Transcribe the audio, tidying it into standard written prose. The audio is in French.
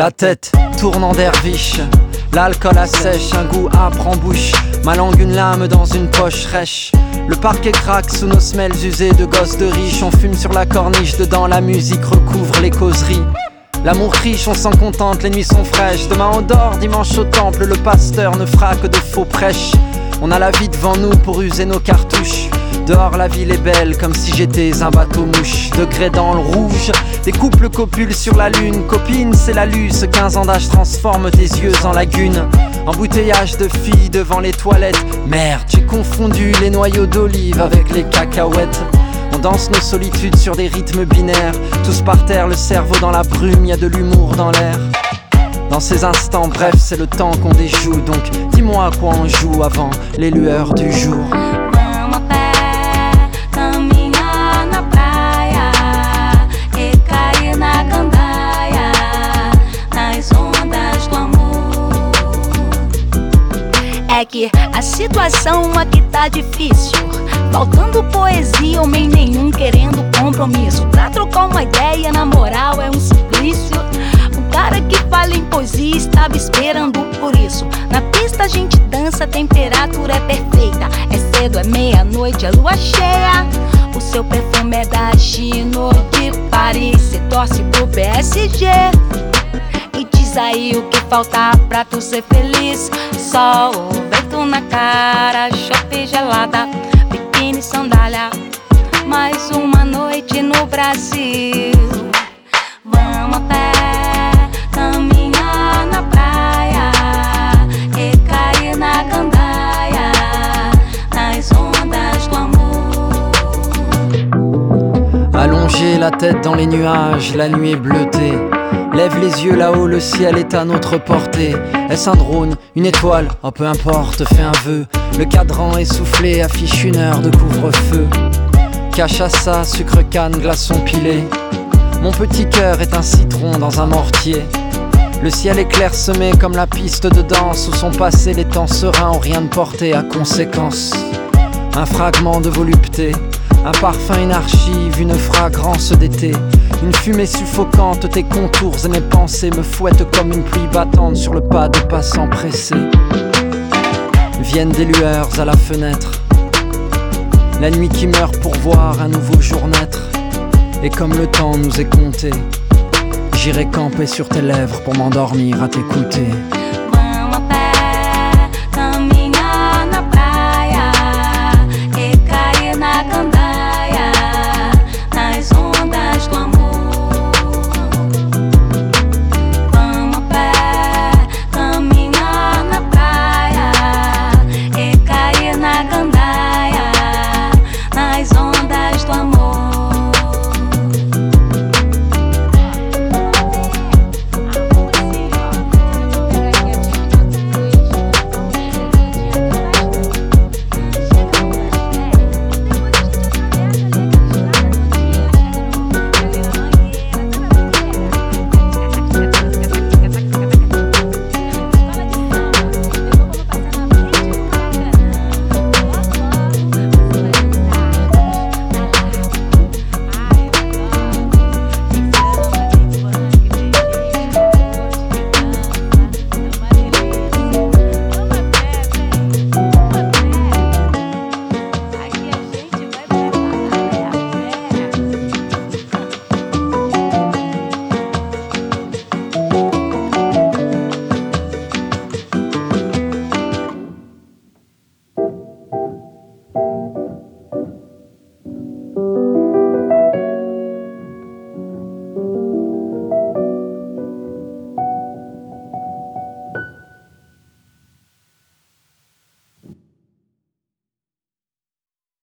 La tête tourne en derviche, l'alcool assèche, un goût âpre en bouche, ma langue une lame dans une poche rêche. Le parquet craque sous nos semelles usées de gosses de riches. On fume sur la corniche, dedans la musique recouvre les causeries. L'amour riche, on s'en contente, les nuits sont fraîches. Demain on dort, dimanche au temple, le pasteur ne fera que de faux prêches. On a la vie devant nous pour user nos cartouches. Dehors la ville est belle comme si j'étais un bateau mouche. Degrés dans le rouge, des couples copulent sur la lune. Copine c'est la luce, 15 ans d'âge transforme tes yeux en lagune. Embouteillage de filles devant les toilettes. Merde, j'ai confondu les noyaux d'olive avec les cacahuètes. On danse nos solitudes sur des rythmes binaires. Tous par terre, le cerveau dans la brume, y a de l'humour dans l'air. Dans ces instants, bref, c'est le temps qu'on déjoue. Donc dis-moi à quoi on joue avant les lueurs du jour. É que a situação aqui tá difícil, faltando poesia, homem nenhum querendo compromisso. Pra trocar uma ideia, na moral, é um suplício. O cara que fala em poesia estava esperando por isso. Na pista a gente dança, a temperatura é perfeita. É cedo, é meia-noite, é lua cheia. O seu perfume é da Chino de Paris. Cê torce pro PSG. E diz aí o que falta pra tu ser feliz. Sol, vento na cara, chope gelada, biquíni, sandália. Mais uma noite no Brasil. Vamos a pé, caminhar na praia e cair na gandaia, nas ondas do amor. Allongée la tête dans les nuages, la nuit est bleutée. Lève les yeux là-haut, le ciel est à notre portée. Est-ce un drone, une étoile? Oh peu importe, fais un vœu. Le cadran essoufflé affiche 1 heure de couvre-feu. Cachaça, sucre canne, glaçon pilé. Mon petit cœur est un citron dans un mortier. Le ciel est clairsemé comme la piste de danse où sont passés les temps sereins, ont rien de porté à conséquence. Un fragment de volupté, un parfum, une archive, une fragrance d'été. Une fumée suffocante, tes contours et mes pensées me fouettent comme une pluie battante sur le pas de passants pressés. Viennent des lueurs à la fenêtre, la nuit qui meurt pour voir un nouveau jour naître. Et comme le temps nous est compté, j'irai camper sur tes lèvres pour m'endormir à t'écouter.